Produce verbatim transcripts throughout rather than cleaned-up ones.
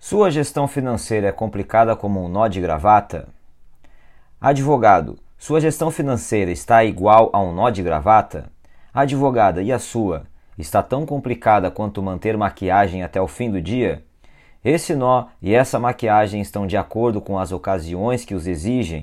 Sua gestão financeira é complicada como um nó de gravata? Advogado, sua gestão financeira está igual a um nó de gravata? Advogada, e a sua? Está tão complicada quanto manter maquiagem até o fim do dia? Esse nó e essa maquiagem estão de acordo com as ocasiões que os exigem?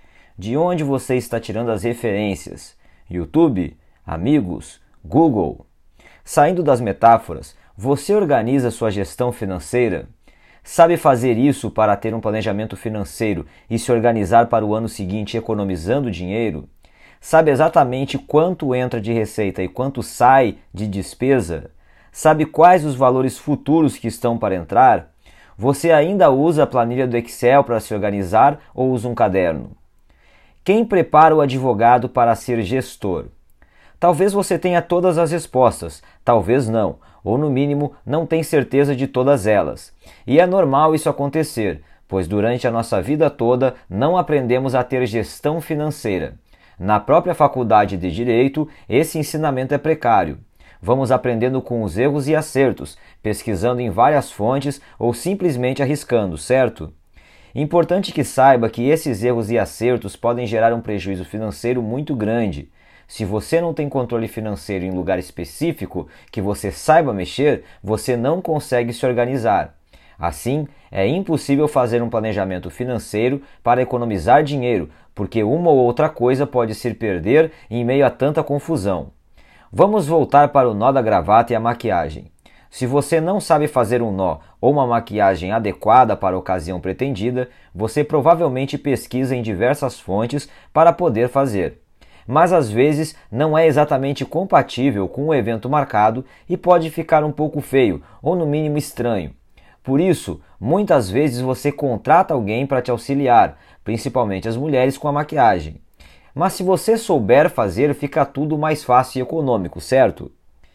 De onde você está tirando as referências? YouTube? Amigos? Google? Saindo das metáforas, você organiza sua gestão financeira? Sabe fazer isso para ter um planejamento financeiro e se organizar para o ano seguinte economizando dinheiro? Sabe exatamente quanto entra de receita e quanto sai de despesa? Sabe quais os valores futuros que estão para entrar? Você ainda usa a planilha do Excel para se organizar ou usa um caderno? Quem prepara o advogado para ser gestor? Talvez você tenha todas as respostas, talvez não, ou no mínimo não tem certeza de todas elas. E é normal isso acontecer, pois durante a nossa vida toda não aprendemos a ter gestão financeira. Na própria faculdade de Direito, esse ensinamento é precário. Vamos aprendendo com os erros e acertos, pesquisando em várias fontes ou simplesmente arriscando, certo? Importante que saiba que esses erros e acertos podem gerar um prejuízo financeiro muito grande. Se você não tem controle financeiro em lugar específico que você saiba mexer, você não consegue se organizar. Assim, é impossível fazer um planejamento financeiro para economizar dinheiro, porque uma ou outra coisa pode se perder em meio a tanta confusão. Vamos voltar para o nó da gravata e a maquiagem. Se você não sabe fazer um nó ou uma maquiagem adequada para a ocasião pretendida, você provavelmente pesquisa em diversas fontes para poder fazer. Mas às vezes não é exatamente compatível com o evento marcado e pode ficar um pouco feio ou no mínimo estranho. Por isso, muitas vezes você contrata alguém para te auxiliar, principalmente as mulheres com a maquiagem. Mas se você souber fazer, fica tudo mais fácil e econômico, certo?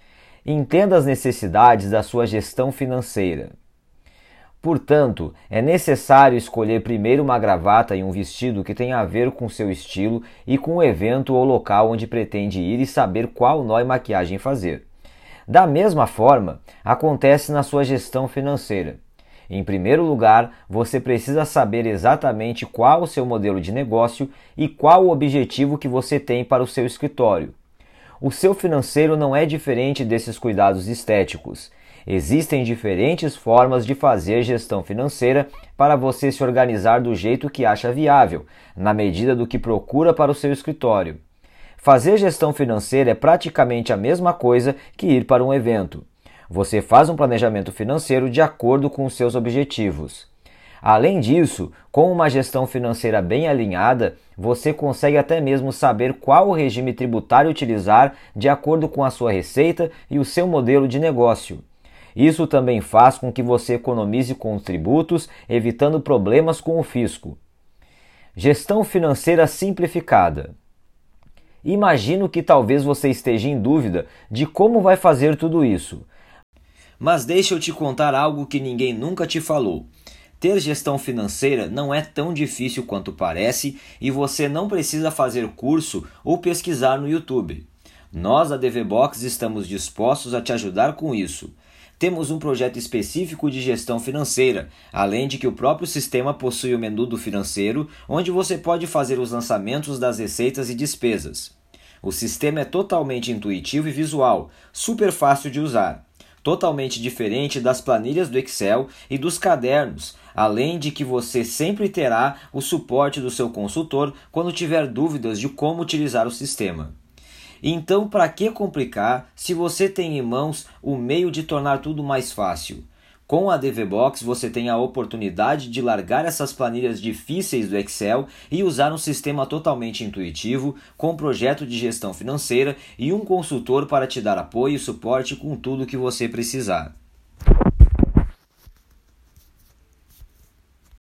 Entenda as necessidades da sua gestão financeira. Portanto, é necessário escolher primeiro uma gravata e um vestido que tenha a ver com seu estilo e com o evento ou local onde pretende ir e saber qual nó e maquiagem fazer. Da mesma forma, acontece na sua gestão financeira. Em primeiro lugar, você precisa saber exatamente qual o seu modelo de negócio e qual o objetivo que você tem para o seu escritório. O seu financeiro não é diferente desses cuidados estéticos. Existem diferentes formas de fazer gestão financeira para você se organizar do jeito que acha viável, na medida do que procura para o seu escritório. Fazer gestão financeira é praticamente a mesma coisa que ir para um evento. Você faz um planejamento financeiro de acordo com os seus objetivos. Além disso, com uma gestão financeira bem alinhada, você consegue até mesmo saber qual o regime tributário utilizar de acordo com a sua receita e o seu modelo de negócio. Isso também faz com que você economize com os tributos, evitando problemas com o fisco. Gestão financeira simplificada. Imagino que talvez você esteja em dúvida de como vai fazer tudo isso. Mas deixa eu te contar algo que ninguém nunca te falou. Ter gestão financeira não é tão difícil quanto parece e você não precisa fazer curso ou pesquisar no YouTube. Nós, da D V Box, estamos dispostos a te ajudar com isso. Temos um projeto específico de gestão financeira, além de que o próprio sistema possui o menu do financeiro, onde você pode fazer os lançamentos das receitas e despesas. O sistema é totalmente intuitivo e visual, super fácil de usar. Totalmente diferente das planilhas do Excel e dos cadernos, além de que você sempre terá o suporte do seu consultor quando tiver dúvidas de como utilizar o sistema. Então, para que complicar se você tem em mãos o meio de tornar tudo mais fácil? Com a D V Box, você tem a oportunidade de largar essas planilhas difíceis do Excel e usar um sistema totalmente intuitivo, com projeto de gestão financeira e um consultor para te dar apoio e suporte com tudo o que você precisar.